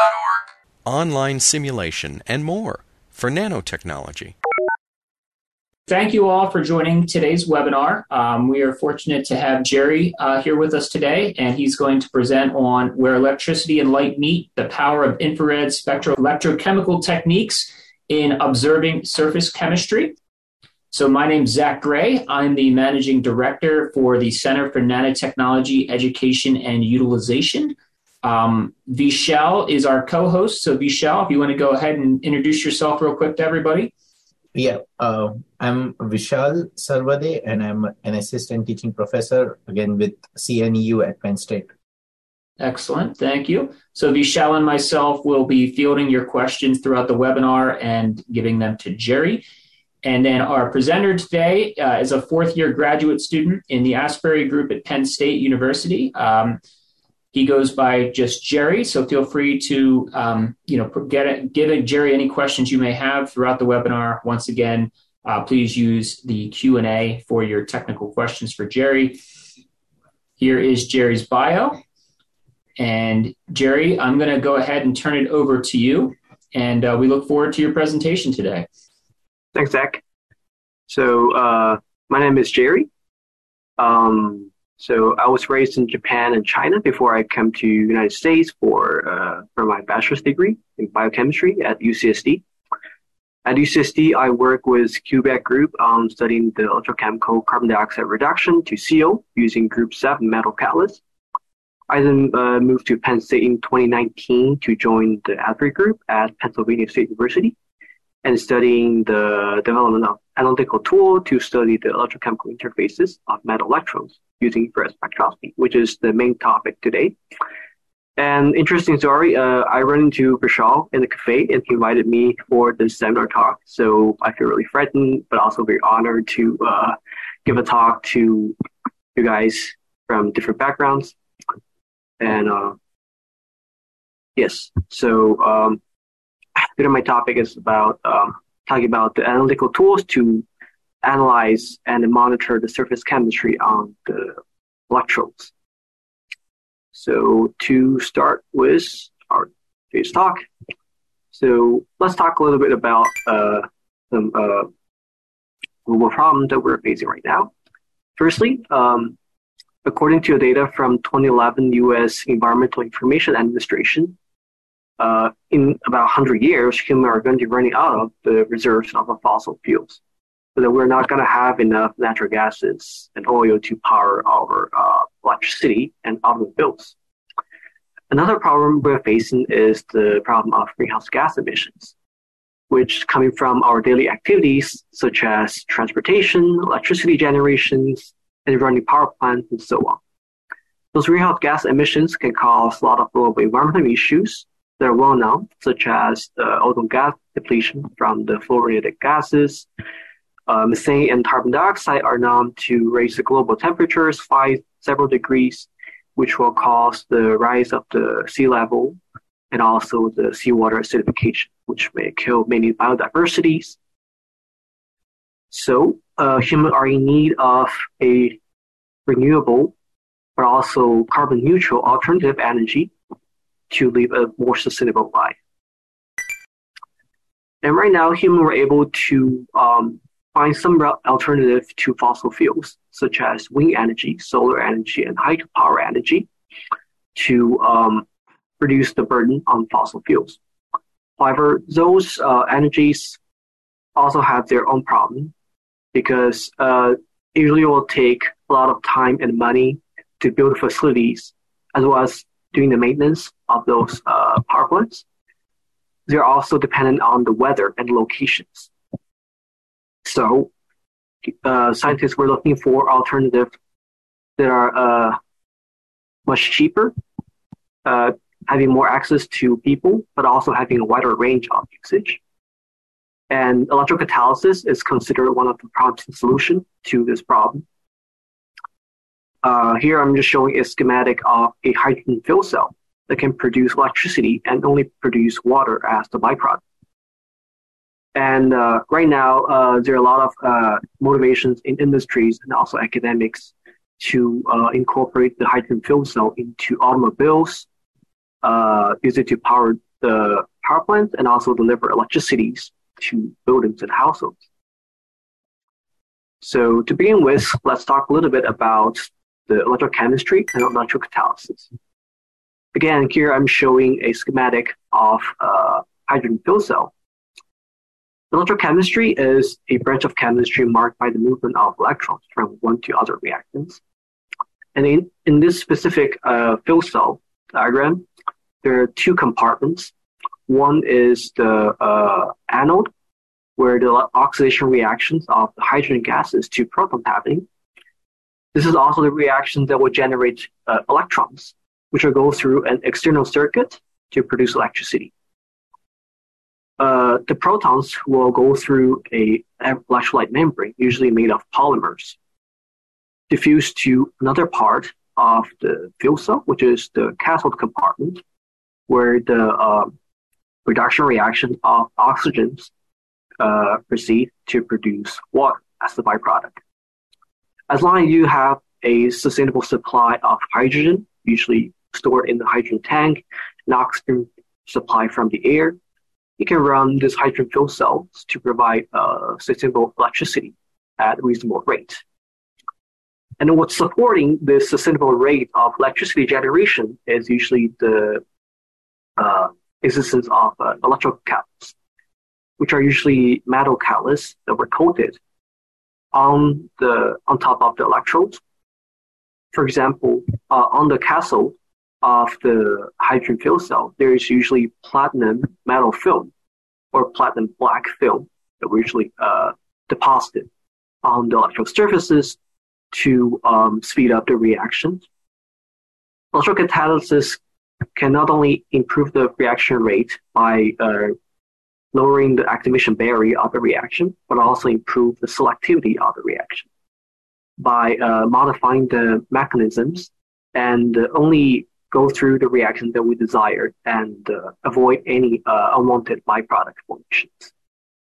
online simulation, and more for nanotechnology. Thank you all for joining today's webinar. We are fortunate to have Jerry here with us today, and he's going to present on where electricity and light meet, the power of infrared spectroelectrochemical techniques in observing surface chemistry. So my name's Zach Gray. I'm the Managing Director for the Center for Nanotechnology Education and Utilization. Vishal is our co-host. So Vishal, if you want to go ahead and introduce yourself real quick to everybody. Yeah, I'm Vishal Sarvade, and I'm an assistant teaching professor, again with CNEU at Penn State. Excellent, thank you. So Vishal and myself will be fielding your questions throughout the webinar and giving them to Jerry. And then our presenter today is a fourth-year graduate student in the Asbury Group at Penn State University. He goes by just Jerry, so feel free to give Jerry any questions you may have throughout the webinar. Once again, please use the Q&A for your technical questions for Jerry. Here is Jerry's bio. And Jerry, I'm going to go ahead and turn it over to you, and we look forward to your presentation today. Thanks, Zach. So my name is Jerry. So I was raised in Japan and China before I came to the United States for my bachelor's degree in biochemistry at UCSD. At UCSD, I work with QBAC Group on studying the electrochemical carbon dioxide reduction to CO using Group 7 metal catalyst. I then moved to Penn State in 2019 to join the Asbury Group at Pennsylvania State University and studying the development of analytical tool to study the electrochemical interfaces of metal electrons using infrared spectroscopy, which is the main topic today. And interesting story, I ran into Vishal in the cafe and he invited me for this seminar talk. So I feel really threatened, but also very honored to give a talk to you guys from different backgrounds. And yes, so my topic is about talking about the analytical tools to analyze and monitor the surface chemistry on the electrodes. So to start with our today's talk, so let's talk a little bit about some global problems that we're facing right now. Firstly, according to data from 2011 U.S. Environmental Information Administration, in about 100 years, humans are going to be running out of the reserves of the fossil fuels. So that we're not going to have enough natural gases and oil to power our electricity and automobiles. Another problem we're facing is the problem of greenhouse gas emissions, which coming from our daily activities such as transportation, electricity generations, and running power plants, and so on. Those greenhouse gas emissions can cause a lot of global environmental issues that are well known, such as the ozone gas depletion from the fluorinated gases. Methane and carbon dioxide are known to raise the global temperatures by several degrees, which will cause the rise of the sea level and also the seawater acidification, which may kill many biodiversities. So humans are in need of a renewable but also carbon neutral alternative energy to live a more sustainable life. And right now, humans were able to find some alternative to fossil fuels, such as wind energy, solar energy, and hydropower energy to reduce the burden on fossil fuels. However, those energies also have their own problem because usually it will take a lot of time and money to build facilities as well as doing the maintenance of those power plants. They're also dependent on the weather and locations. So scientists were looking for alternatives that are much cheaper, having more access to people, but also having a wider range of usage. And electrocatalysis is considered one of the promising solutions to this problem. Here I'm just showing a schematic of a hydrogen fuel cell that can produce electricity and only produce water as the byproduct. And right now, there are a lot of motivations in industries and also academics to incorporate the hydrogen fuel cell into automobiles, use it to power the power plants and also deliver electricity to buildings and households. So to begin with, let's talk a little bit about the electrochemistry and electrocatalysis. Again, here I'm showing a schematic of a hydrogen fuel cell. Electrochemistry is a branch of chemistry marked by the movement of electrons from one to other reactants. And in this specific fuel cell diagram, there are two compartments. One is the anode, where the oxidation reactions of the hydrogen gases to protons happening. This is also the reaction that will generate electrons, which will go through an external circuit to produce electricity. The protons will go through an electrolyte membrane, usually made of polymers, diffuse to another part of the fuel cell, which is the cathode compartment, where the reduction reaction of oxygens proceed to produce water as the byproduct. As long as you have a sustainable supply of hydrogen, usually stored in the hydrogen tank, and oxygen supply from the air, you can run this hydrogen fuel cells to provide sustainable electricity at a reasonable rate. And what's supporting this sustainable rate of electricity generation is usually the existence of electrocatalysts, which are usually metal catalysts that were coated on top of the electrodes. For example, on the cathode of the hydrogen fuel cell, there is usually platinum metal film or platinum black film that we usually deposited on the electrode surfaces to speed up the reactions. Electrocatalysis can not only improve the reaction rate by lowering the activation barrier of the reaction, but also improve the selectivity of the reaction by modifying the mechanisms and only go through the reaction that we desire and avoid any unwanted byproduct formations.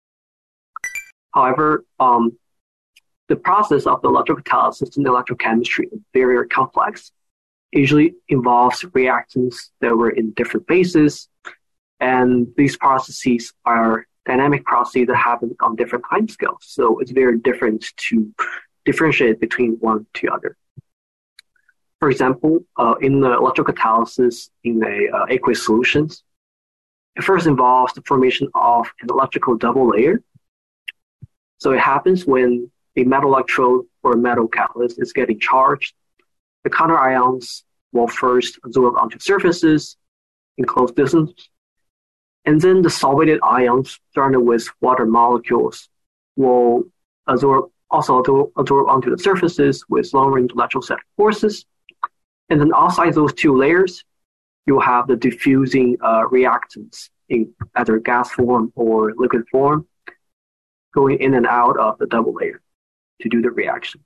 However, the process of the electrocatalysis and electrochemistry is very complex. It usually involves reactants that were in different phases, and these processes are dynamic processes that happen on different timescales. So it's very different to differentiate between one to the other. For example, in the electrocatalysis in aqueous solutions, it first involves the formation of an electrical double layer. So it happens when a metal electrode or metal catalyst is getting charged. The counter ions will first absorb onto surfaces in close distance, and then the solvated ions surrounded with water molecules will absorb onto the surfaces with long-range electrostatic forces. And then outside those two layers, you'll have the diffusing reactants in either gas form or liquid form going in and out of the double layer to do the reaction.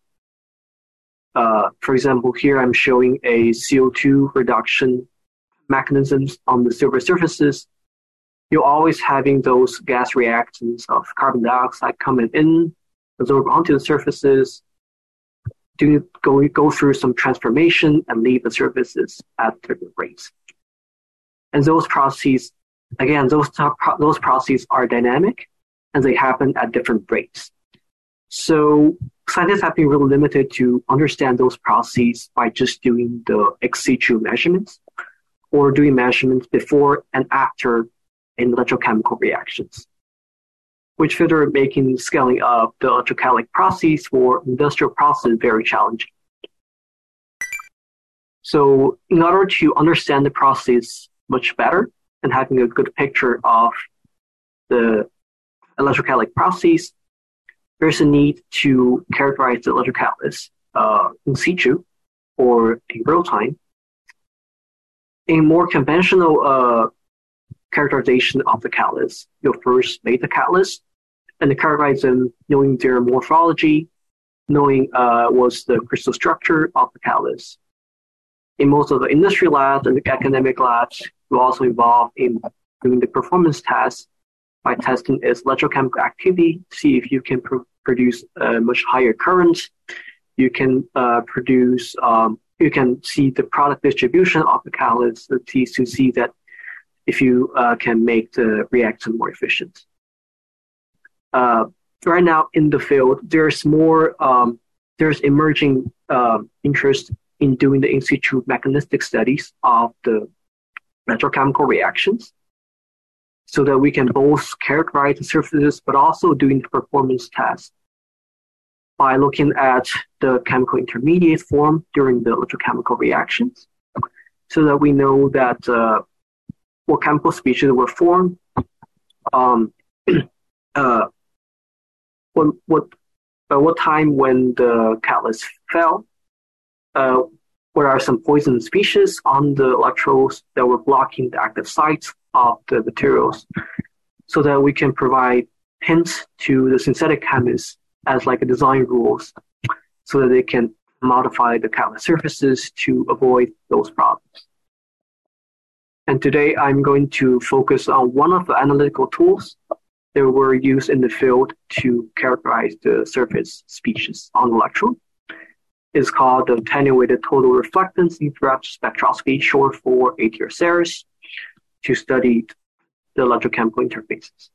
For example, here I'm showing a CO2 reduction mechanisms on the silver surfaces. You're always having those gas reactants of carbon dioxide coming in, absorb onto the surfaces, go through some transformation and leave the surfaces at different rates. And those processes, again, those processes are dynamic and they happen at different rates. So scientists have been really limited to understand those processes by just doing the ex situ measurements or doing measurements before and after in electrochemical reactions, which further making scaling up the electrocatalytic process for industrial processes very challenging. So in order to understand the process much better and having a good picture of the electrocatalytic process, there's a need to characterize the electrocatalyst in situ or in real time. A more conventional characterization of the catalyst, you'll first make the catalyst and characterize them knowing their morphology, knowing what's the crystal structure of the catalyst. In most of the industry labs and the academic labs, you also involve in doing the performance tests by testing its electrochemical activity, see if you can produce a much higher current. You can you can see the product distribution of the catalyst to see that if you can make the reaction more efficient. Right now in the field, there's emerging interest in doing the in situ mechanistic studies of the electrochemical reactions, so that we can both characterize the surfaces but also doing the performance tests by looking at the chemical intermediate formed during the electrochemical reactions, so that we know that what chemical species were formed, what time when the catalyst fell, what are some poison species on the electrodes that were blocking the active sites of the materials, so that we can provide hints to the synthetic chemists as like a design rules, so that they can modify the catalyst surfaces to avoid those problems. And today I'm going to focus on one of the analytical tools that were used in the field to characterize the surface species on the electrode. It's called the attenuated total reflectance infrared spectroscopy, short for ATRCERS, to study the electrochemical interfaces.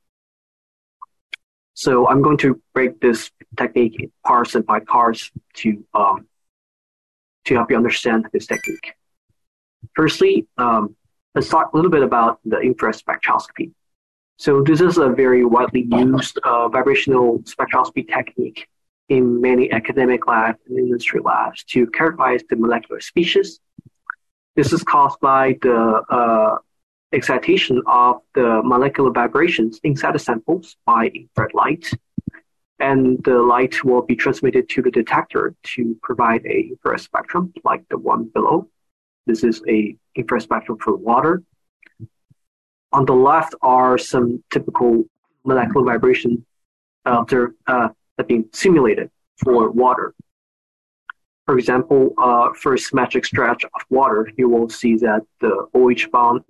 So I'm going to break this technique in parts and by parts to help you understand this technique. Firstly, let's talk a little bit about the infrared spectroscopy. So this is a very widely used vibrational spectroscopy technique in many academic labs and industry labs to characterize the molecular species. This is caused by the excitation of the molecular vibrations inside the samples by infrared light. And the light will be transmitted to the detector to provide a infrared spectrum like the one below. This is a infrared spectrum for water. On the left are some typical molecular vibration that are being simulated for water. For example, for a symmetric stretch of water, you will see that the OH bond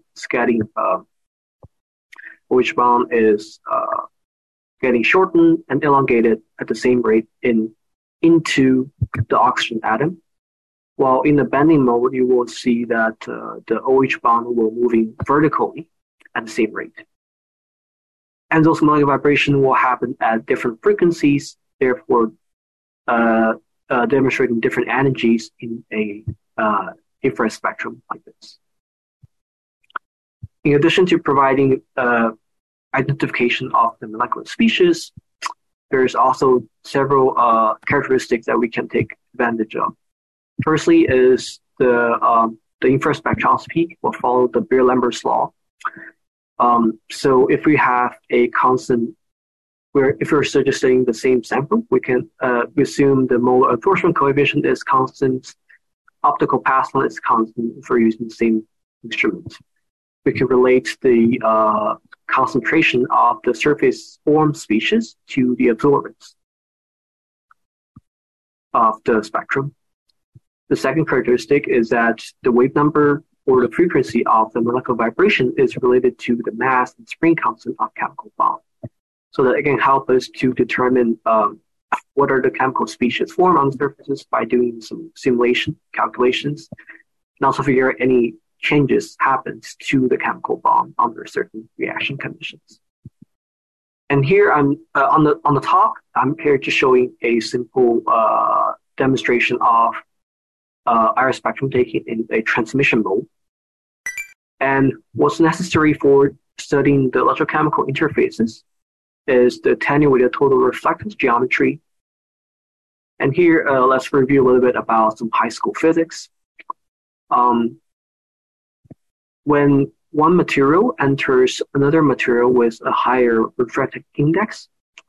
is getting shortened and elongated at the same rate into the oxygen atom. While in the bending mode, you will see that the OH bond will moving vertically at the same rate. And those molecular vibrations will happen at different frequencies, therefore demonstrating different energies in a infrared spectrum like this. In addition to providing identification of the molecular species, there's also several characteristics that we can take advantage of. Firstly is the infrared spectroscopy will follow the Beer-Lambert's law. So if we have a constant, if we're just studying the same sample, we can assume the molar absorption coefficient is constant, optical path length is constant if we're using the same instrument. We can relate the concentration of the surface form species to the absorbance of the spectrum. The second characteristic is that the wave number or the frequency of the molecular vibration is related to the mass and spring constant of chemical bond, so that it can help us to determine what are the chemical species formed on the surfaces by doing some simulation calculations, and also figure out any changes happens to the chemical bond under certain reaction conditions. And here I'm on the top, I'm here just showing a simple demonstration of iris spectrum taken in a transmission mode. And what's necessary for studying the electrochemical interfaces is the attenuated total reflectance geometry. And here, let's review a little bit about some high school physics. When one material enters another material with a higher refractive index,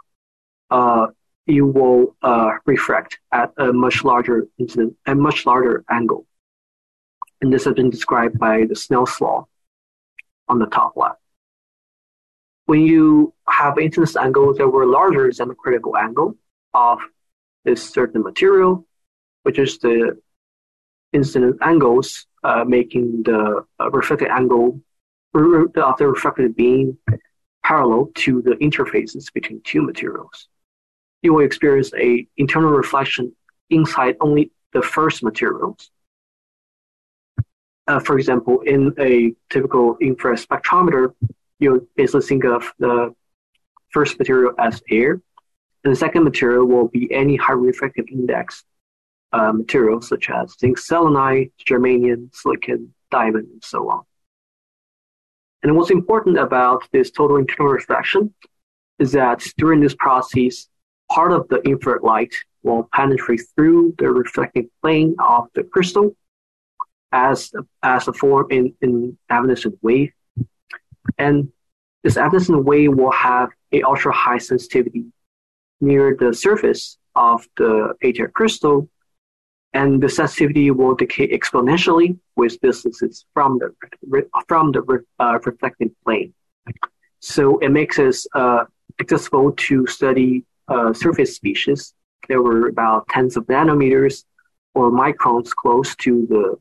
you will refract at a much larger angle. And this has been described by the Snell's law on the top left. When you have incidence angles that were larger than the critical angle of this certain material, which is the incident angles making the reflected angle of the reflected beam parallel to the interfaces between two materials, you will experience an internal reflection inside only the first materials. For example, in a typical infrared spectrometer, you basically think of the first material as air, and the second material will be any high refractive index materials such as zinc selenide, germanium, silicon, diamond, and so on. And what's important about this total internal reflection is that during this process, part of the infrared light will penetrate through the reflecting plane of the crystal as a form in evanescent wave. And this evanescent wave will have a ultra high sensitivity near the surface of the ATR crystal, and the sensitivity will decay exponentially with distances from the reflecting plane. So it makes us accessible to study surface species that were about tens of nanometers or microns close to the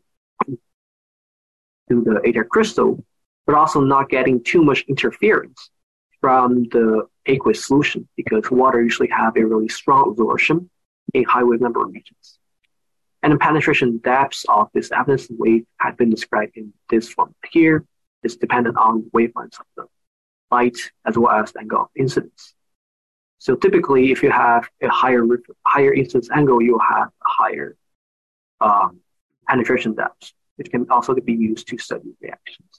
ATR crystal, but also not getting too much interference from the aqueous solution, because water usually have a really strong absorption in high wave number regions. And the penetration depths of this evanescent wave have been described in this form here. It's dependent on wavelengths of the light as well as the angle of incidence. So typically, if you have a higher incidence angle, you'll have a higher penetration depth, which can also be used to study reactions.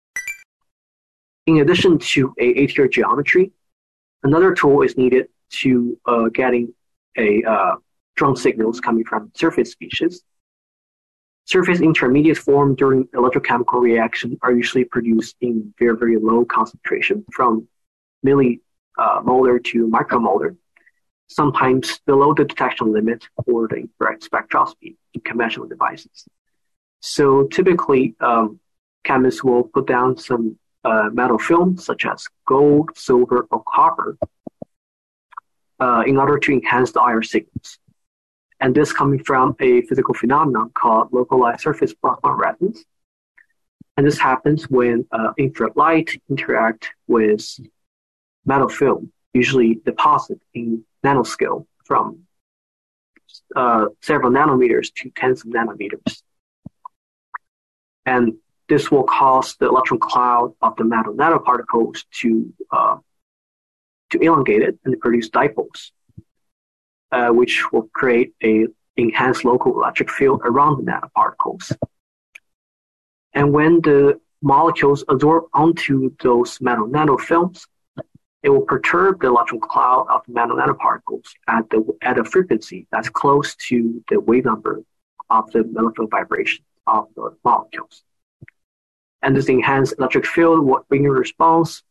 In addition to ATR geometry, another tool is needed to getting strong signals coming from surface species. Surface intermediate form during electrochemical reaction are usually produced in very, very low concentration, from millimolar to micromolar, sometimes below the detection limit for the infrared spectroscopy in conventional devices. So typically, chemists will put down some metal film, such as gold, silver, or copper, in order to enhance the IR signals. And this coming from a physical phenomenon called localized surface plasma resonance. And this happens when infrared light interact with metal film, usually deposit in nanoscale from several nanometers to tens of nanometers. And this will cause the electron cloud of the metal nanoparticles to elongate it and produce dipoles, which will create a enhanced local electric field around the nanoparticles. And when the molecules absorb onto those metal nanofilms, it will perturb the electron cloud of the metal nanoparticles at a frequency that's close to the wave number of the molecular vibration of the molecules. And this enhanced electric field will bring a response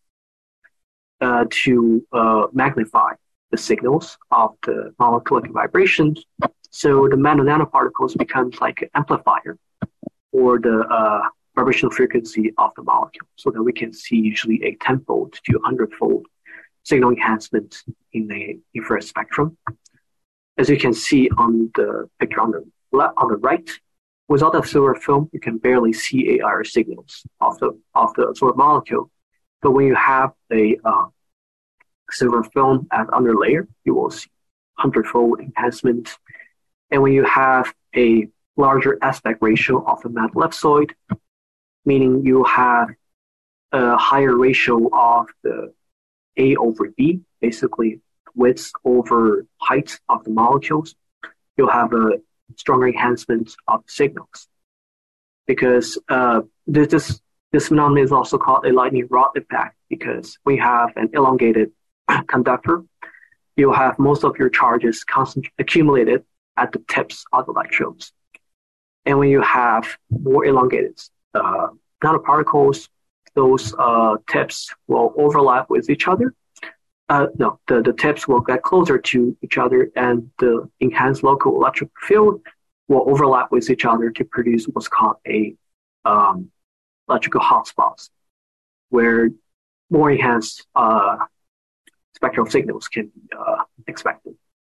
to magnify the signals of the molecular vibrations. So the metal nanoparticles becomes like an amplifier for the vibrational frequency of the molecule, so that we can see usually a 10-fold to 100-fold signal enhancement in the infrared spectrum. As you can see on the picture on the right, without a silver film, you can barely see AR signals of the absorbed molecule. But when you have a silver film as underlayer, you will see 100-fold enhancement. And when you have a larger aspect ratio of the metal ellipsoid, meaning you have a higher ratio of the A over B, basically width over height of the molecules, you'll have a stronger enhancement of signals. Because this phenomenon is also called a lightning rod effect, because we have an elongated conductor, you'll have most of your charges accumulated at the tips of the electrodes. And when you have more elongated nanoparticles, those tips will overlap with each other. The tips will get closer to each other, and the enhanced local electric field will overlap with each other to produce what's called a electrical hotspots, where more enhanced spectral signals can be expected.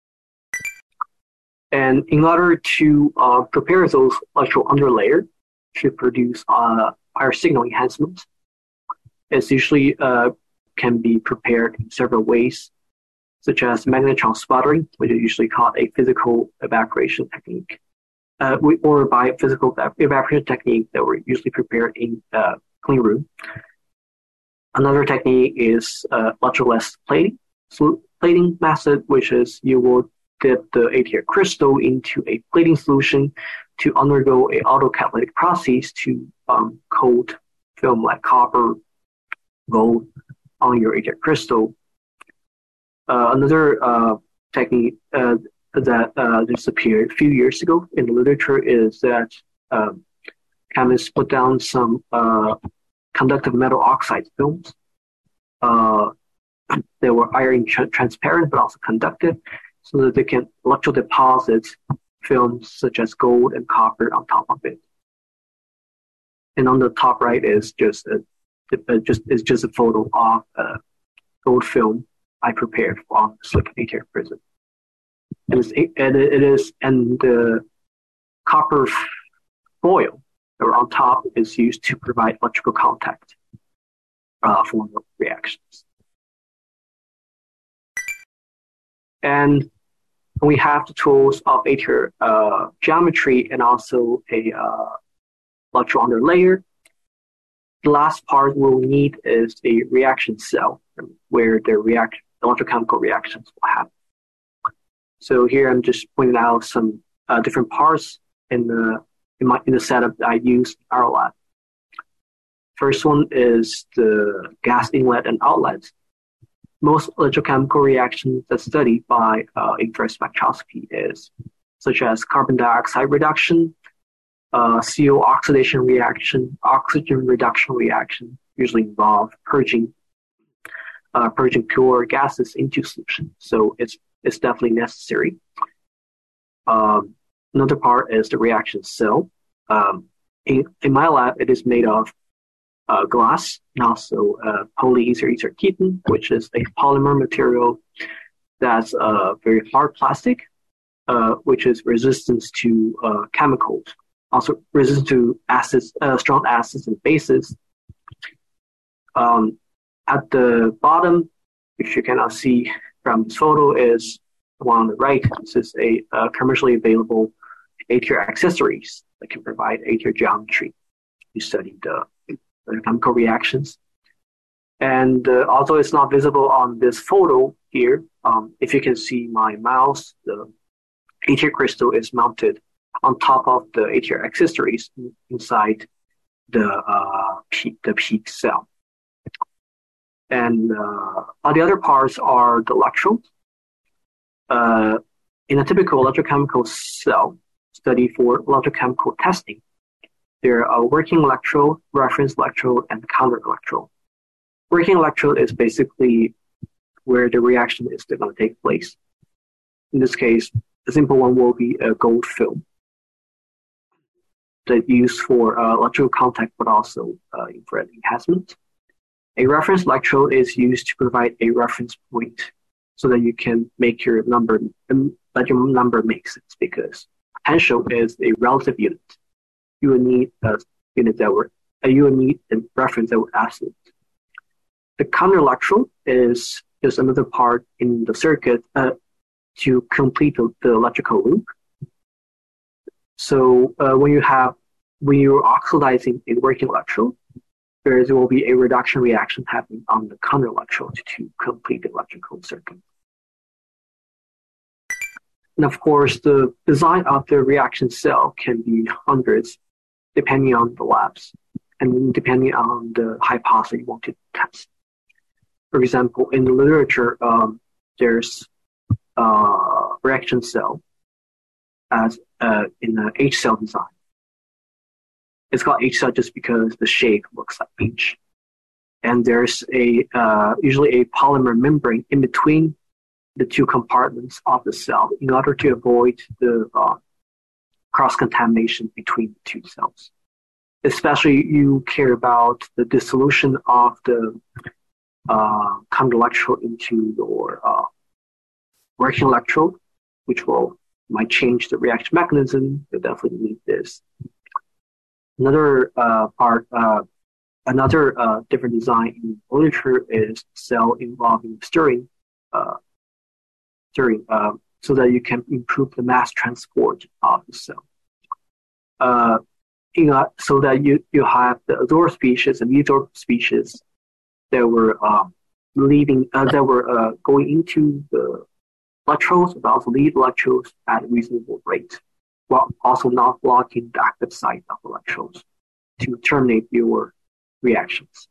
And in order to prepare those electro underlayer to produce higher signal enhancement, it's usually can be prepared in several ways, such as magnetron sputtering, which is usually called a physical evaporation technique, or by physical evaporation technique that were usually prepared in clean room. Another technique is electrolysis plating. So plating method, which is you will dip the ATR crystal into a plating solution to undergo a autocatalytic process to coat film like copper, gold on your ATR crystal. Another technique that just appeared a few years ago in the literature is that chemists put down some conductive metal oxide films. They were iron transparent but also conductive, so that they can electrodeposit films such as gold and copper on top of it. And on the top right is just a photo of gold film I prepared on silicon ATR prism. And the copper foil that are on top is used to provide electrical contact for the reactions. And we have the tools of ATR geometry and also a electro underlayer. The last part we'll need is a reaction cell where the electrochemical reactions will happen. So here I'm just pointing out some different parts in the setup that I used in our lab. First one is the gas inlet and outlet. Most electrochemical reactions that's studied by infrared spectroscopy is such as carbon dioxide reduction, CO oxidation reaction, oxygen reduction reaction, usually involve purging pure gases into solution. So it's definitely necessary. Another part is the reaction cell. In my lab, it is made of glass and also polyether ether ketone, which is a polymer material that's a very hard plastic, which is resistant to chemicals, also resistant to acids, strong acids and bases. At the bottom, which you cannot see from this photo, is the one on the right. This is a commercially available ATR accessories that can provide ATR geometry. You study the chemical reactions. And although it's not visible on this photo here, if you can see my mouse, the ATR crystal is mounted on top of the ATR accessories inside the peak cell. And all the other parts are the electrodes. In a typical electrochemical cell study for electrochemical testing, there are a working electrode, reference electrode, and counter electrode. Working electrode is basically where the reaction is going to take place. In this case, the simple one will be a gold film that's used for electrical contact, but also infrared enhancement. A reference electrode is used to provide a reference point so that you can make your number, let your number make sense, because potential is a relative unit. You will need a unit you will need a reference that were absolute. The counter electrode is just another part in the circuit to complete the electrical loop. So when you're oxidizing a working electrode, there will be a reduction reaction happening on the counter electrode to complete the electrical circuit. And of course, the design of the reaction cell can be hundreds, depending on the labs and depending on the hypothesis you want to test. For example, in the literature, there's a reaction cell as in an H cell design. It's called H cell just because the shape looks like H. And there's usually a polymer membrane in between the two compartments of the cell in order to avoid the cross-contamination between the two cells. Especially you care about the dissolution of the counter electrode into your working electrode, which might change the reaction mechanism. You definitely need this. Another different design in literature is cell involving stirring, so that you can improve the mass transport of the cell. so that you have the adsorbed species and desorbed species that were going into the electrodes, but also leave electrodes at a reasonable rate, while also not blocking the active site of electrodes to terminate your reactions.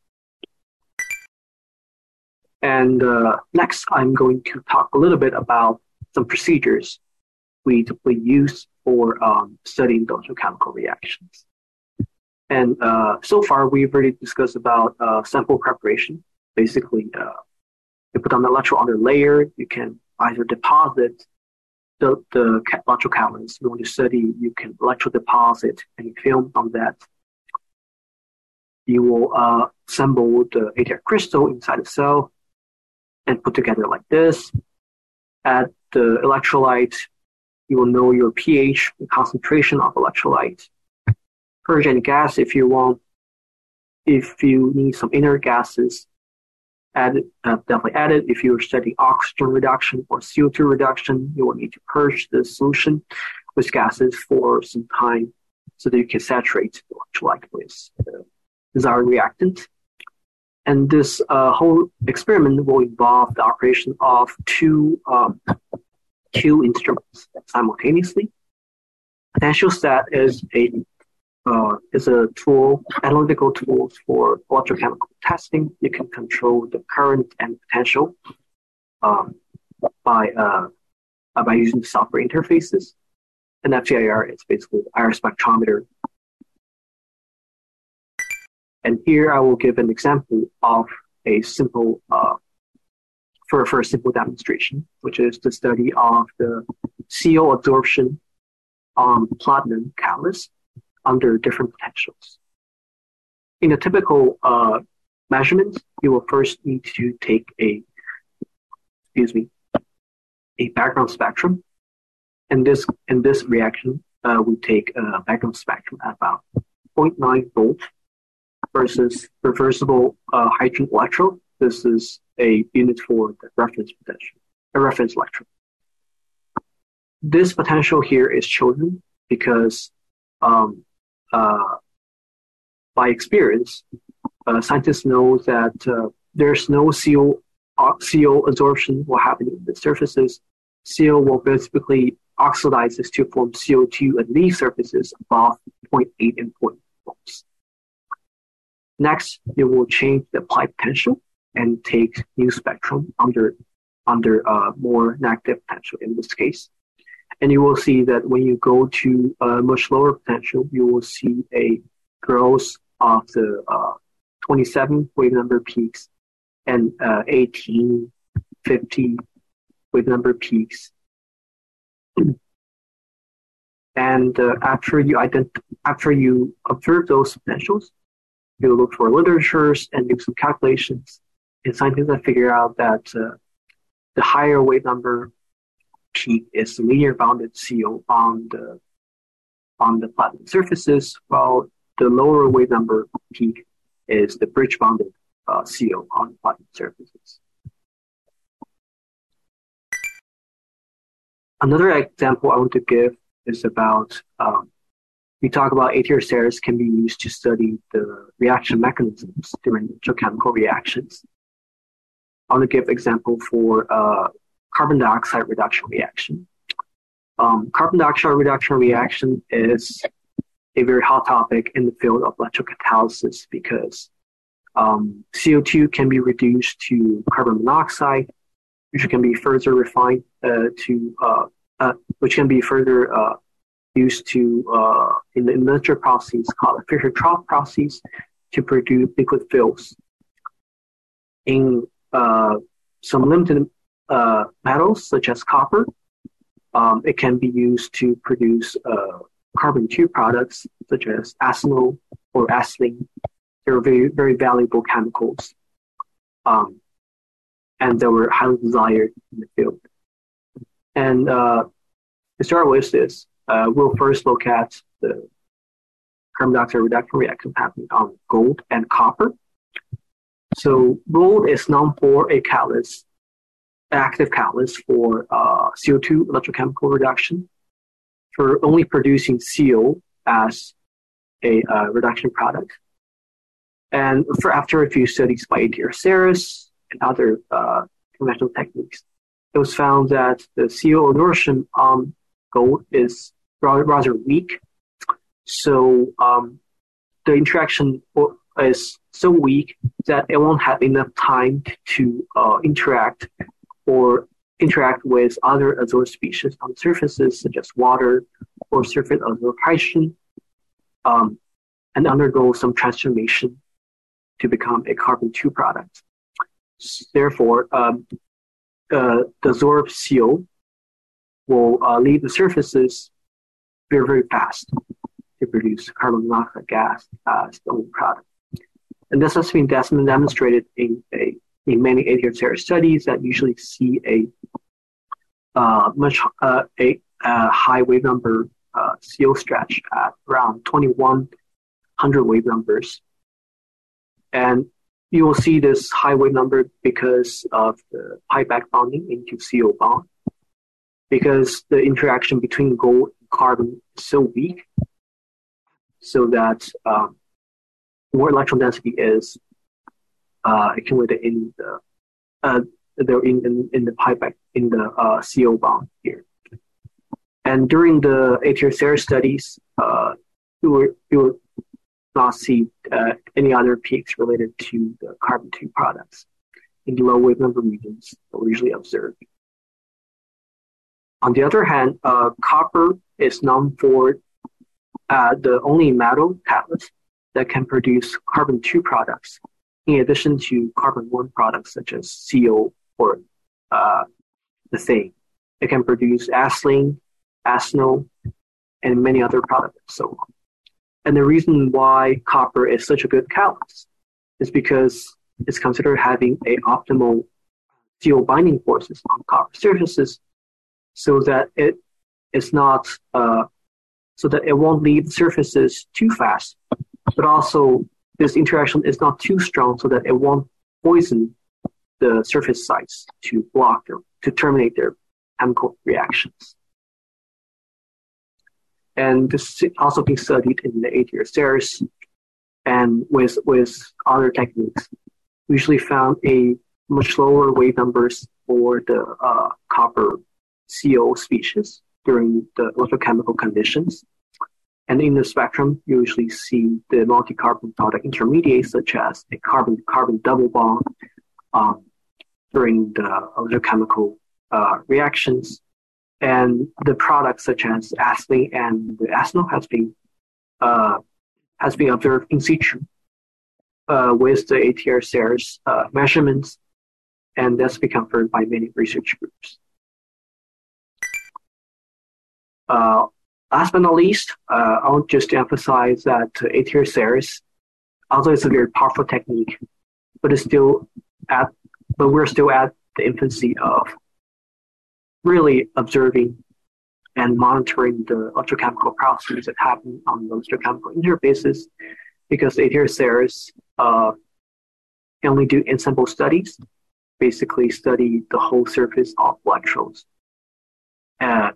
And next, I'm going to talk a little bit about some procedures we typically use for studying electrochemical reactions. And so far, we've already discussed about sample preparation. Basically, you put on the electrode on the layer. You can either deposit the electrocatalyst you want to study. You can electrodeposit any film on that. You will assemble the ATR crystal inside the cell and put together like this. Add the electrolyte. You will know your pH, the concentration of electrolyte. Purge any gas if you want. If you need some inert gases, definitely add it. If you're studying oxygen reduction or CO2 reduction, you will need to purge the solution with gases for some time so that you can saturate the electrolyte with the desired reactant. And this whole experiment will involve the operation of two instruments simultaneously. Potentiostat is a tool, analytical tool for electrochemical testing. You can control the current and potential by using the software interfaces. And FTIR is basically the IR spectrometer. And here I will give an example of a simple, for a simple demonstration, which is the study of the CO absorption on platinum catalyst under different potentials. In a typical measurement, you will first need to take a background spectrum. And in this reaction, we take a background spectrum at about 0.9 volt versus reversible hydrogen electrode. This is a unit for the reference potential, a reference electrode. This potential here is chosen because by experience, scientists know that there's no CO absorption will happen in the surfaces. CO will basically oxidizes to form CO2 at these surfaces above 0.8 and 0.4 volts. Next, you will change the applied potential and take new spectrum under more negative potential in this case. And you will see that when you go to a much lower potential, you will see a growth of the 27 wave number peaks and 18, 50 wave number peaks. And after you observe those potentials, you look for literatures and do some calculations. And scientists have figured out that the higher wave number peak is the linear bounded CO on the platinum surfaces, while the lower wave number peak is the bridge bounded CO on the platinum surfaces. Another example I want to give is about we talk about ATR stairs can be used to study the reaction mechanisms during electrochemical reactions. I want to give example for carbon dioxide reduction reaction. Carbon dioxide reduction reaction is a very hot topic in the field of electrocatalysis because CO2 can be reduced to carbon monoxide, which can be further refined which can be further used to in the industrial process called a Fischer-Tropsch process to produce liquid fuels. In some limited metals such as copper, it can be used to produce carbon-2 products such as ethanol or ethylene. They're very, very valuable chemicals, and they were highly desired in the field. And to start with this, we'll first look at the carbon dioxide reduction reaction happening on gold and copper. So gold is known for a catalyst, active catalyst for CO2 electrochemical reduction, for only producing CO as a reduction product. And after a few studies by A.T.R. Saris and other conventional techniques, it was found that the CO absorption on gold is rather weak. So the interaction is so weak that it won't have enough time to interact with other adsorbed species on surfaces such as water or surface adsorbed hydrogen, and undergo some transformation to become a carbon-2 product. Therefore, the adsorbed CO will leave the surfaces very, very fast to produce carbon monoxide gas as the only product. And this has been demonstrated in many A.T.R. Saris studies that usually see a high wave number CO stretch at around 2100 wave numbers. And you will see this high wave number because of the pi back bonding into CO bond, because the interaction between gold and carbon is so weak, so that more electron density is accumulated in the pi back in the CO bond here. And during the A.T.R. Saris studies, you will not see any other peaks related to the carbon-2 products in the low wave number regions that we usually observe. On the other hand, copper is known for the only metal catalyst that can produce carbon-2 products, in addition to carbon-1 products such as CO or methane. It can produce acetylene, acenyl, and many other products, and so on. And the reason why copper is such a good catalyst is because it's considered having a optimal CO binding forces on copper surfaces, so that it is not so that it won't leave the surfaces too fast, but also this interaction is not too strong, so that it won't poison the surface sites to block them, to terminate their chemical reactions. And this is also being studied in the A.T.R. Saris, and with other techniques. We usually found a much lower wave numbers for the copper CO species during the electrochemical conditions. And in the spectrum, you usually see the multi-carbon product intermediates, such as a carbon-carbon double bond during the electrochemical reactions. And the products such as acetylene and the acenyl has been observed in situ with the A.T.R. Saris measurements, and that's been confirmed by many research groups. Last but not least, I want just to emphasize that A.T.R. Saris, although it's a very powerful technique, but we're still at the infancy of really observing and monitoring the electrochemical processes that happen on the electrochemical interfaces, because A.T.R. Saris can only do in-sample studies, basically study the whole surface of electrodes. That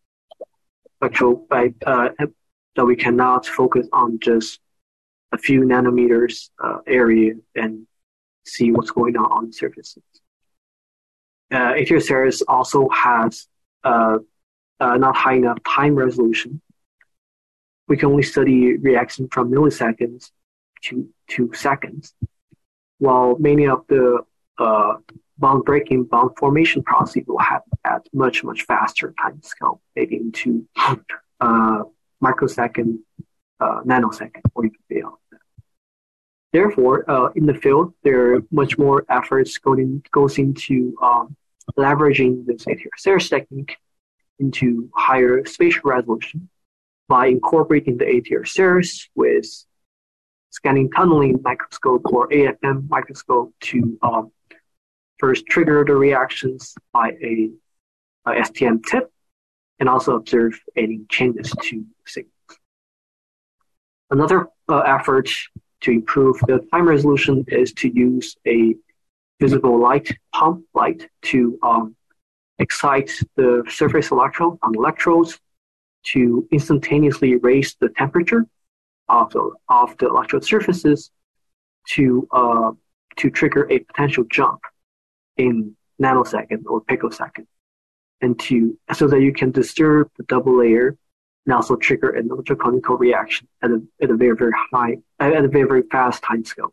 we cannot focus on just a few nanometers area and see what's going on the surfaces. A.T.R. Saris also has not high enough time resolution. We can only study reaction from milliseconds to seconds, while many of the bond breaking, bond formation processes will happen at much, much faster time scale, maybe into microsecond, nanosecond, or even beyond that. Therefore, in the field, there are much more efforts goes into leveraging this A.T.R. Saris technique into higher spatial resolution by incorporating the A.T.R. Saris with scanning tunneling microscope or AFM microscope to first trigger the reactions by a STM tip, and also observe any changes to signals. Another effort to improve the time resolution is to use a visible light, pump light, to excite the surface electrode on electrodes to instantaneously raise the temperature of the electrode surfaces to trigger a potential jump in nanosecond or picosecond, and so that you can disturb the double layer and also trigger an electrochemical reaction at a very fast time scale.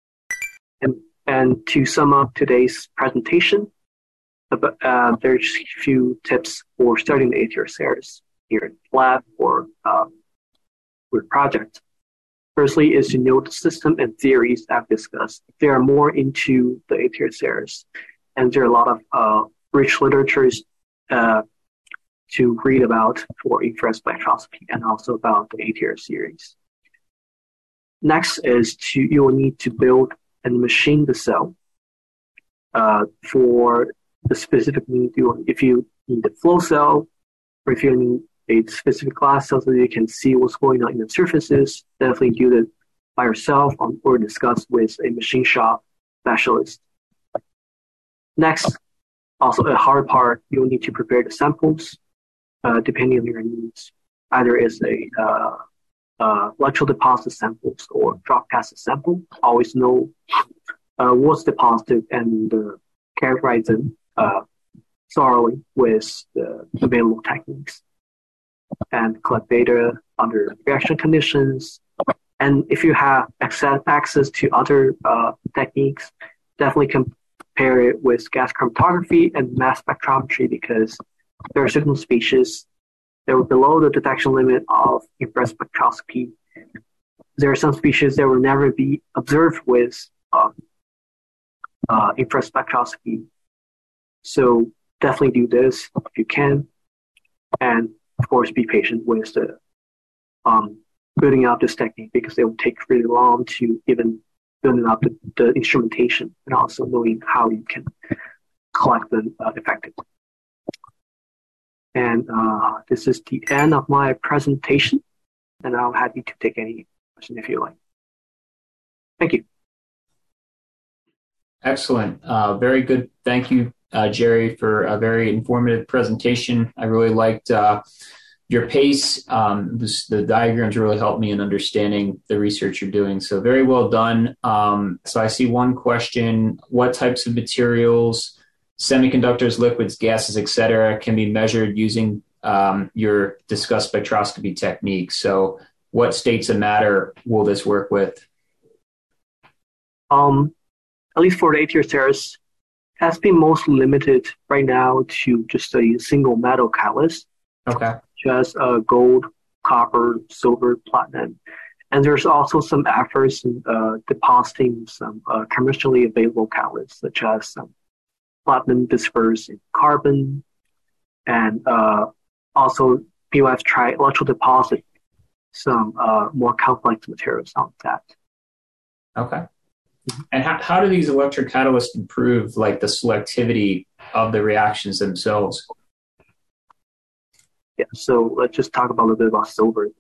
And to sum up today's presentation, there's a few tips for starting the ATR series here in the lab or with project. Firstly is to know the system and theories I've discussed. There are more into the ATR series, and there are a lot of rich literatures to read about for infrared spectroscopy and also about the ATR series. Next is you will need to build and machine the cell for the specific need. If you need a flow cell, or if you need a specific glass cell so that you can see what's going on in the surfaces, definitely do that by yourself or discuss with a machine shop specialist. Next, also a hard part, you'll need to prepare the samples depending on your needs. Either as a electrode deposit samples or drop acid sample. Always know what's deposited and characterize them thoroughly with the available techniques, and collect data under reaction conditions. And if you have access to other techniques, definitely compare it with gas chromatography and mass spectrometry, because there are certain species that were below the detection limit of infrared spectroscopy. There are some species that will never be observed with infrared spectroscopy. So definitely do this if you can. And of course, be patient with the building out this technique, because it will take really long to even building up the instrumentation and also knowing how you can collect them effectively. And this is the end of my presentation, and I'm happy to take any question if you like. Thank you. Excellent. Very good. Thank you, Jerry, for a very informative presentation. I really liked your pace. The diagrams really helped me in understanding the research you're doing. So very well done. So I see one question: what types of materials, semiconductors, liquids, gases, etc., can be measured using your discussed spectroscopy technique? So what states of matter will this work with? At least for the ATR series, has been mostly limited right now to just a single metal catalyst. Okay. Just gold, copper, silver, platinum. And there's also some efforts in depositing some commercially available catalysts, such as some platinum dispersed in carbon, and also people have tried electro deposit some more complex materials on that. Okay. And how do these electrocatalysts improve, like, the selectivity of the reactions themselves? Yeah, so let's just talk about a little bit about silver.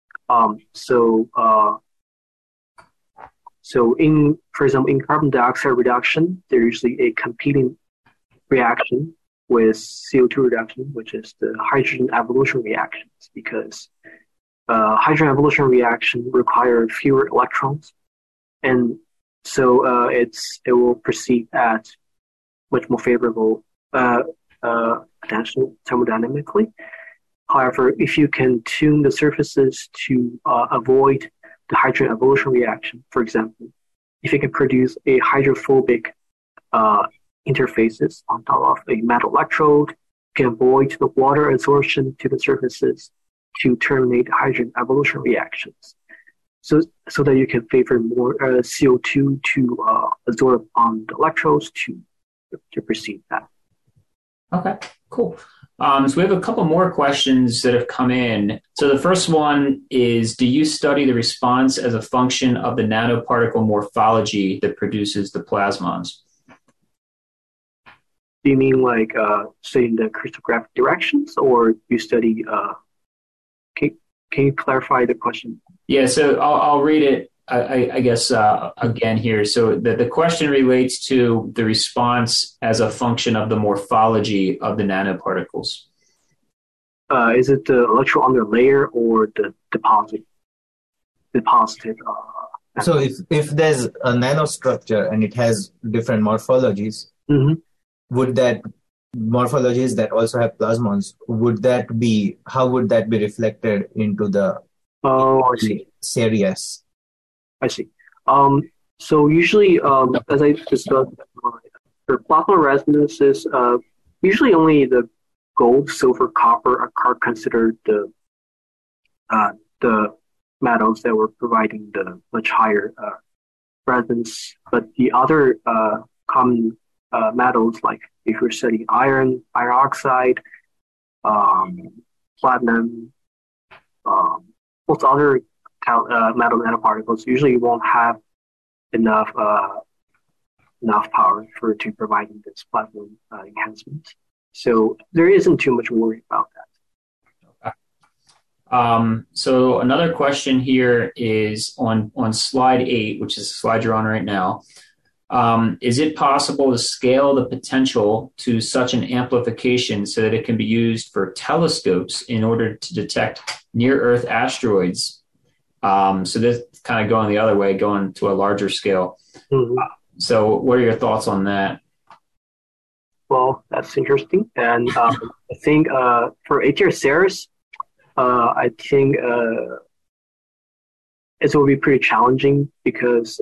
So for example, in carbon dioxide reduction, there's usually a competing reaction with CO2 reduction, which is the hydrogen evolution reactions, because hydrogen evolution reaction require fewer electrons, and so it will proceed at much more favorable potential thermodynamically. However, if you can tune the surfaces to avoid the hydrogen evolution reaction, for example, if you can produce a hydrophobic interfaces on top of a metal electrode, you can avoid the water absorption to the surfaces to terminate hydrogen evolution reactions. So that you can favor more CO2 to absorb on the electrodes to proceed that. Okay, cool. So we have a couple more questions that have come in. So the first one is, do you study the response as a function of the nanoparticle morphology that produces the plasmons? Do you mean like studying the crystallographic directions, or you study, can you clarify the question? Yeah, so I'll read it, I guess, again here. So the question relates to the response as a function of the morphology of the nanoparticles. is it the electrode on the layer or the deposited? So if there's a nanostructure and it has different morphologies, would that morphologies that also have plasmons, how would that be reflected into the I see. series? I see. So usually, as I discussed, for plasma resonances, usually only the gold, silver, copper are considered the metals that were providing the much higher resonance. But the other common metals, like if you're studying iron oxide, platinum, most other metal nanoparticles usually won't have enough power to provide this platinum enhancement. So there isn't too much worry about that. So another question here is on slide 8, which is the slide you're on right now. Is it possible to scale the potential to such an amplification so that it can be used for telescopes in order to detect near-Earth asteroids? So this kind of going the other way, going to a larger scale. So what are your thoughts on that? Well, that's interesting. And I think for ATR Ceres, I think it will be pretty challenging because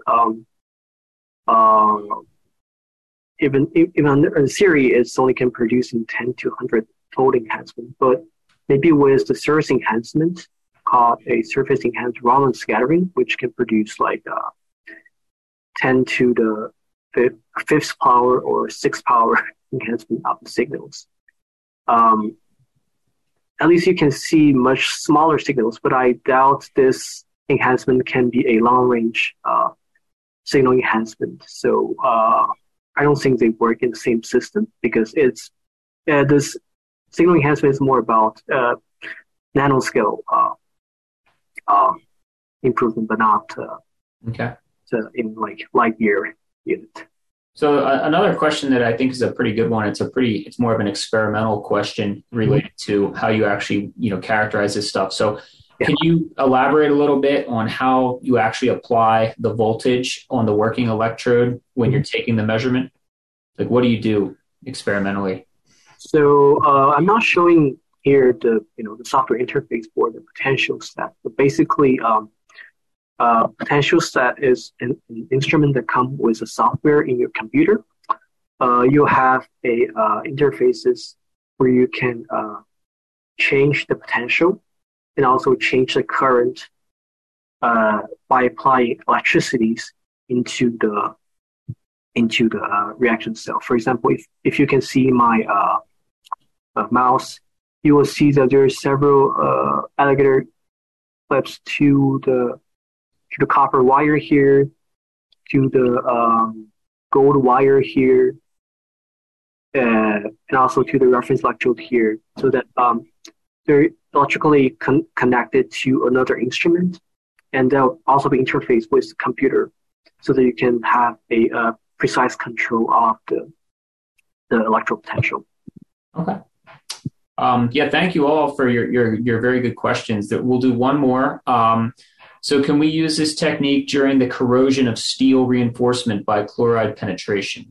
even in theory, it only can produce in 10 to 100 fold enhancement. But maybe with the surface enhancement called a surface enhanced Raman scattering, which can produce like 10 to the fifth power or sixth power enhancement of the signals. At least you can see much smaller signals, but I doubt this enhancement can be a long-range signal enhancement. So I don't think they work in the same system because this signal enhancement is more about nanoscale improvement, but not in like light year unit. So another question that I think is a pretty good one. It's more of an experimental question related to how you actually, characterize this stuff. So can you elaborate a little bit on how you actually apply the voltage on the working electrode when you're taking the measurement? Like, what do you do experimentally? So I'm not showing here the software interface for the potential set, but basically potential set is an instrument that comes with a software in your computer. You have a interfaces where you can change the potential and also change the current by applying electricities into the reaction cell. For example, if you can see my mouse, you will see that there are several alligator clips to the copper wire here, to the gold wire here, and also to the reference electrode here, so that they're electrically connected to another instrument, and they'll also be interfaced with the computer, so that you can have a precise control of the electrode potential. Okay. Thank you all for your very good questions. That we'll do one more. So can we use this technique during the corrosion of steel reinforcement by chloride penetration?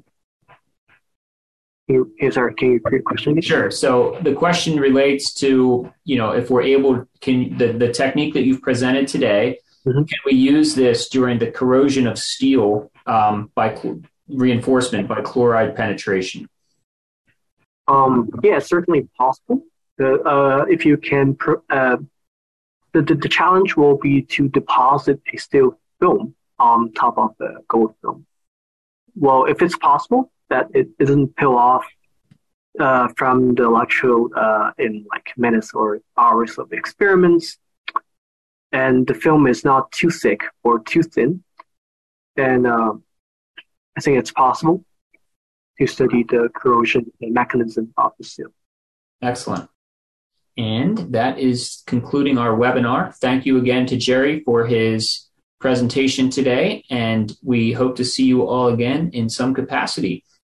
Can you repeat the question? Sure. So the question relates to, if we're able, the technique that you've presented today, can we use this during the corrosion of steel by reinforcement by chloride penetration? Yeah, certainly possible. If you can, the challenge will be to deposit a steel film on top of the gold film. Well, if it's possible that it doesn't peel off from the electrode in like minutes or hours of experiments, and the film is not too thick or too thin, then I think it's possible to study the corrosion mechanism of the steel. Excellent. And that is concluding our webinar. Thank you again to Jerry for his presentation today, and we hope to see you all again in some capacity.